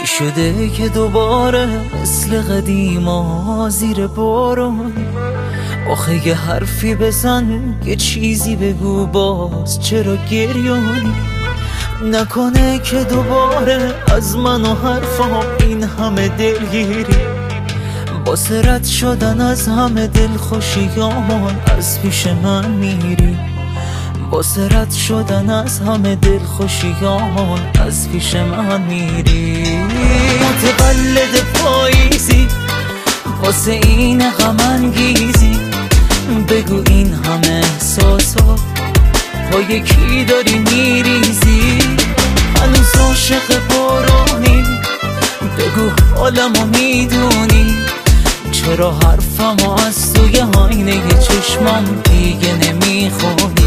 چی شده که دوباره مثل قدیما زیر بارون؟ آخه یه حرفی بزن، یه چیزی بگو، باز چرا گریونی؟ نکنه که دوباره از من و حرفام این همه دلگیری، با رد شدن از همه دلخوشیامون از پیش من میری، با رد شدن از همه دلخوشیامون از پیش من میری. متولد پاییزی واسه این غم انگیزی، بگو این همه احساسا پای کی داری میریزی؟ هنوز عاشق بارانی، بگو حالمو میدونی، چرا حرفمو از توی آینه چشمم دیگه نمیخونی؟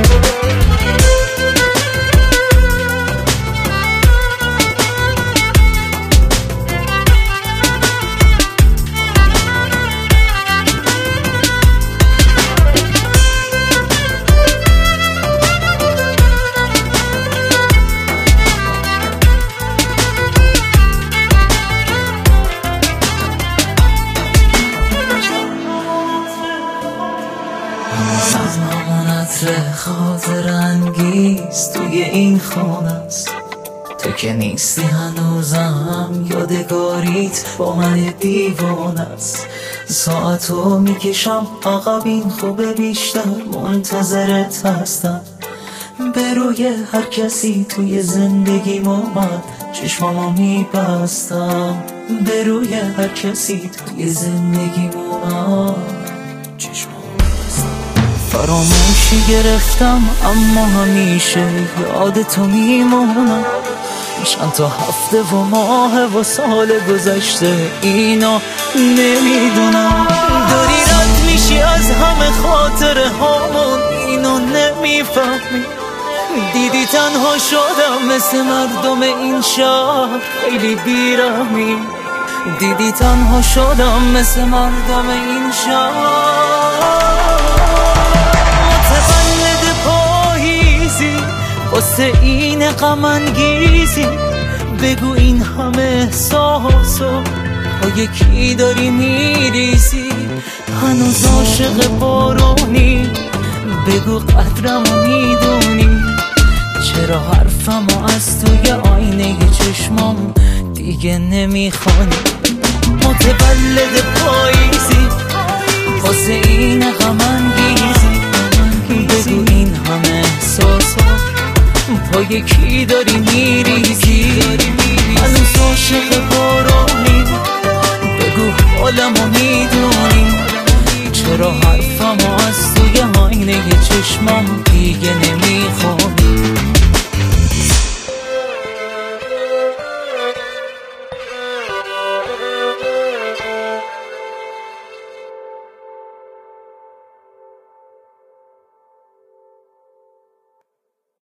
خاطر انگیز توی این خونه است، تو که نیستی هنوزم یادگاریت با من دیوانه است. ساعتو میکشم عقب، این خوبه بیشتر منتظرت هستم. به روی هر کسی توی زندگیم اومد چشمامو میبستم، به روی هر کسی توی زندگیم اومد چشمامو فراموشی گرفتم، اما همیشه یاد تو میمونم. چند تا هفته و ماه و سال گذشته اینا نمیدونم. داری رد میشی از همه خاطره هامون، اینو نمیفهمی. دیدی تنها شدم مثل مردم این شهر، خیلی بیرحمی. دیدی تنها شدم مثل مردم این شهر. واسه این غم انگیزی، بگو این همه احساسو پای کی داری میریزی؟ هنوز عاشق بارونی، بگو قدرمو میدونی، چرا حرفمو از توی آینه چشمام دیگه نمیخوانی؟ متولد پاییزی واسه این غم انگیزی، بگو این همه احساسو پای کی داری میریزی؟ هنوز عاشق بارانی، بگو حالمو میدونی، چرا حرفمو از توی آینه چشمام دیگه نمیخوام؟